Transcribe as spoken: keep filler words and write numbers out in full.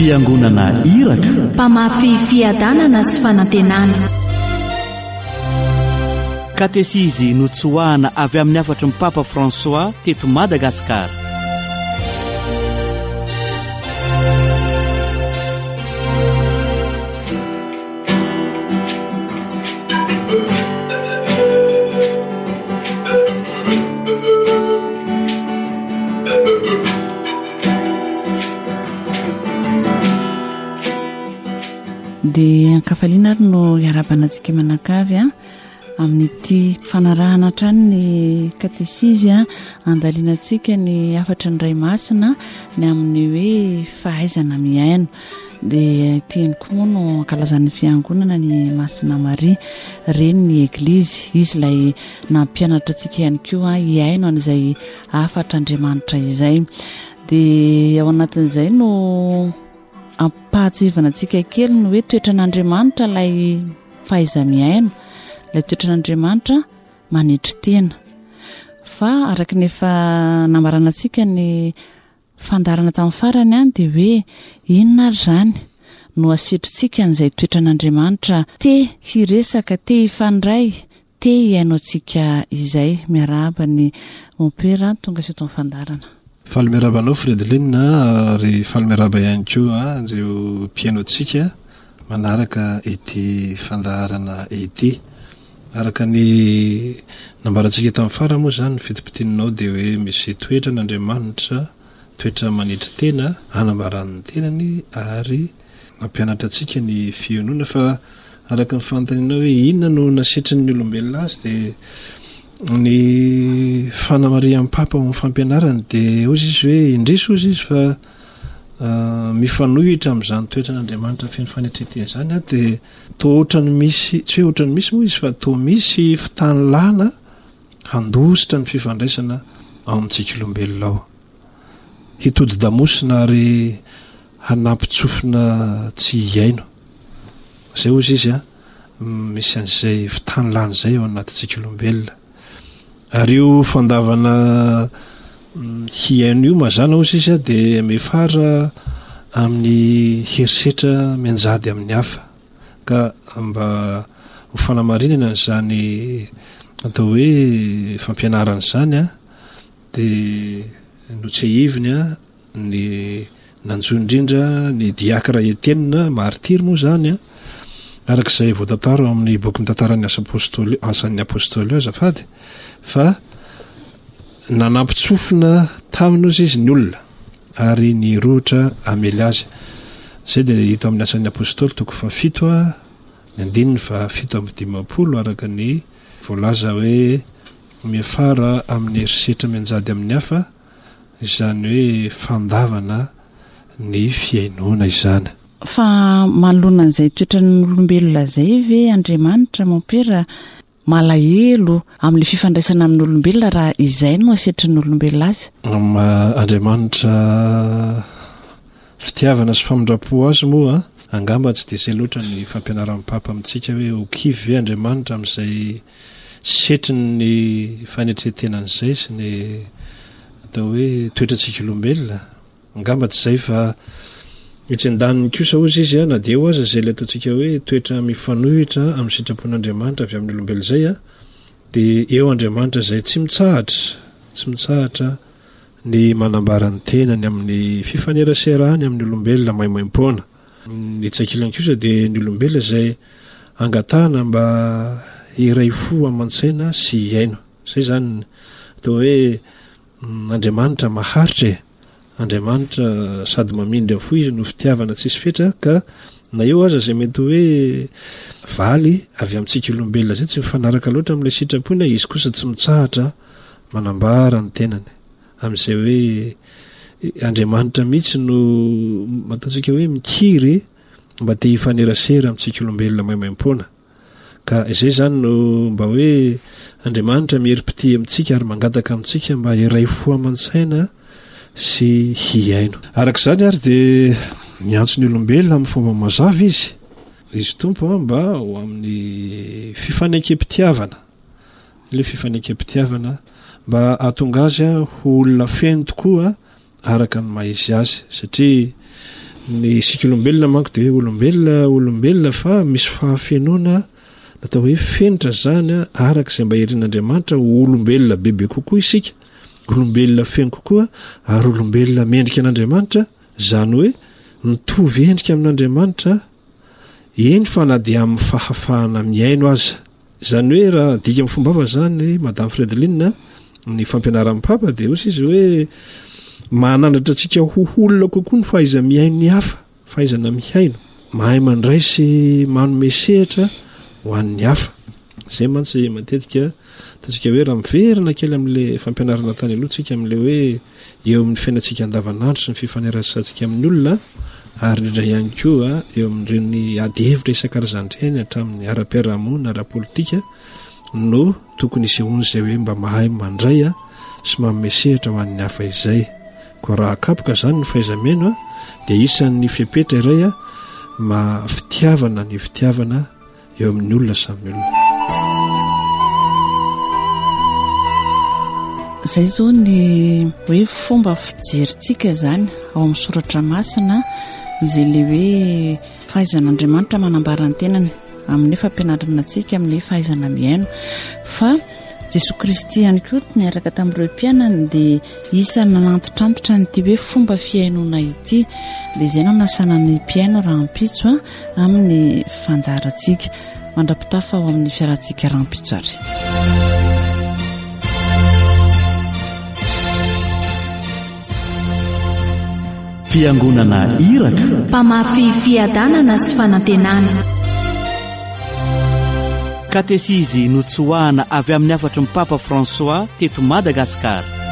fiangonana iraka, mpamafy fiadanana sy fanantenana. katesizy notsoahana avy amin'ny afatry ny Papa François teto Madagasikara. Dia ankafaliana ary no iarabanantsika manakavy a amin'ity fanarahana hatrany ny katesizy a andalianantsika ny afatra ny ray masina ny amin'ny hoe fahaizana miaino. Dia tiany koa moa no ankalazan'ny fiangonana ny Masina Maria reny ny eglizy, izy ilay nampianatra antsika ihany koa hiaino an'izay afatra Andriamanitra izay. Dia ao anatin'izay no ampahatsivana antsika kely no hoe toetran'Andriamanitra ilay fahaiza-miaino, ilay toetran'Andriamanitra manetry tena. Fa araka ny efa namarana antsika ny fandarana tamin'ny farany any dia hoe inona ary izany no asitrintsika an'izay toetran'Andriamanitra te hiresaka, te hifandray, te hiaino antsika izay. Miarahaba ny mompera tonga sy eto amin'ny fandarana. Falmerabanao Fredlina ary falmeraba ihany koa ireo mpiaino antsika manaraka ity fandaharana ity. Araka ny nambarantsika tamin'ny fara moa izany ny fitipitininao dia hoe misy toetran'Andriamanitra, toetra manetry tena hanambaran'ny tenany ary mampianatra antsika ny fiainoana. Fa araka ny fanontaniana hoe inona no nasitry ny olombelona azy dia ny fanamarian'ny Papa amin'ny fampianarany dia ozy izy hoe indrisy ozy izy fa uh, mifanohitra amin'izany toetran'Andriamanitra feno fanetretena izany a dia toa ohatrany misy, tsy hoe ohatrany misy moa izy fa toa misy fitanilana handositra ny fifandraisana ao amintsika olombelona ao, hitodi-damosina ary hanampitsofina tsy hiaino. Zay ozy izy a misy an'izay fitanilana izay ao anatintsika olombelona. Ary io fandavana hiaino io mazana ozy izy a dia mefara amin'ny herisetra mianjady amin'ny hafa, ka mba ho fanamarinana n'izany atao hoe fampianarana izany a dia no tsy hiviny a ny nanjo indrindra ny diakra Etienne martyr moa izany a, arak'izay voatantara amin'ny bokin'ny tantaran'ny asapôstôly asan'ny apôstôly azafady, fa nanampitsofina taminy ozy izy ny olona ary ny rohitra amely azy. Zay dia hita amin'ny asan'ny apôstôly toko fa fito a ny andininy fa fito amin'ny dimampolo araka ny voalaza hoe miafara amin'ny herisetra mianjady amin'ny hafa, izany hoe fandavana ny fiainoana izany. Fa manoloana an'izay toetran'olombelona zay ve Andriamanitra mompera malahelo amin'ilay fifandraisana amin'ny olombelona raha izay no asetrin'ny olombelona azy? Ma Andriamanitra fitiavana sy famindrapo azy moa angamba tsy dia izay loatra ny fampianaran'ny Papa amintsika hoe ho kivy ve Andriamanitra amin'izay setriny ny fanetretenan'izay sy ny atao hoe toetrantsika olombelona. Angamba tsy izay fa itsy an-daniny kosa ozy izy a na dia ho aza izay ilay ataontsika hoe toetra mifanohitra amin'ny sitrapon'Andriamanitra avy amin'ny olombelona izay a dia eo Andriamanitra izay tsy mitsahatra, tsy mitsahatra ny manambarany tenany amin'ny fifaneraserahany amin'ny olombelona maimaim-poana. Ny tsakilany kosa dia ny olombelona izay angatahana mba iray fo aman-tsaina sy hiaino. Izay izany atao hoe Andriamanitra maharitra e. Andriamanitra sady mamindra fo izy no fitiavana tsisy fetra, ka na eo aza izay mety hoe valy avy amintsika olombelona izay tsy mifanaraka loatra amin'ilay sitrapony, izy kosa tsy mitsahatra manambara ny tenany amin'izay hoe Andriamanitra mihitsy no ataontsika hoe mikiry mba te hifanerasera amintsika olombelona maimaim-poana. Ka izay izany no mba hoe Andriamanitra mierim-pity amintsika ary mangataka amintsika mba iray fo aman-tsaina sy hiaino. Arak'izany ary dia miantso ny olombelona amin'ny fomba mazava izy, izy tompo mba ho amin'ny fifanekem-pitiavana, ilay fifanekem-pitiavana mba hahatonga azy ho olona feno tokoa araka ny maha izy azy, satria ny isika olombelona manko de hoe olombelona olombelona fa misy fahafenoana natao hoe fenitra zany a arak'izay mba herin'andriamanitra olombelona bebe kokoa isika olombelona feno kokoa ary olombelona mendrika an'andriamanitra zany hoe mitovy endrika amin'andriamanitra eny fa na dia amin'ny fahafahana miaino aza zany hoe raha dika amin'ny fombava zany madame Fredeline ny fampianaran'ny papa de osy izy hoe manandratra antsika hoholona kokoa ny fahaiza miaino ny hafa fahaizana mihaino mahay mandray sy manome sehatra ho an'ny hafa zay mantsy matetika tatsika hoe raha miverina kely amin'le fampianarana tany aloha tsika amin'le hoe eo amin'ny fiainantsika andavanandro sy ny fifanerasantsika amin'ny olona ary indray ihany koa eo amin'ireny ady hevitra isan-karazan'ireny hatramin'ny ara-piarahamonina ara-politika no tokony isy ony zay hoe mba mahay mandray a sy manome sehatra ho an'ny hafa izay koa raha akapoka zany ny fahaizameno a dia isan'ny fipetra iray a ma fitiavana ny fitiavana eo amin'ny olona samy olona zay zao ny hoe fomba fijerintsika zany ao amin'ny soratra masina izay le hoe fahaizan'andriamanitra manambara ny tenany amin'ny fampianarana antsika amin'ny fahaizana miaino fa Jesosy Kristy ihany koa niaraka tamin'ireo mpianany dia isany nanantitrantitra nyity hoe fomba fiainona ity dia izay no nasana ny mpiaino raha ampitso a amin'ny fandarantsika mandrapitafa ao amin'ny fiarantsika raha ampitso ary fiangonana iraka mpamafy fiadanana sy fanantenana katesizy notsoahana avy amin'ny afatry ny papa François teto Madagasikara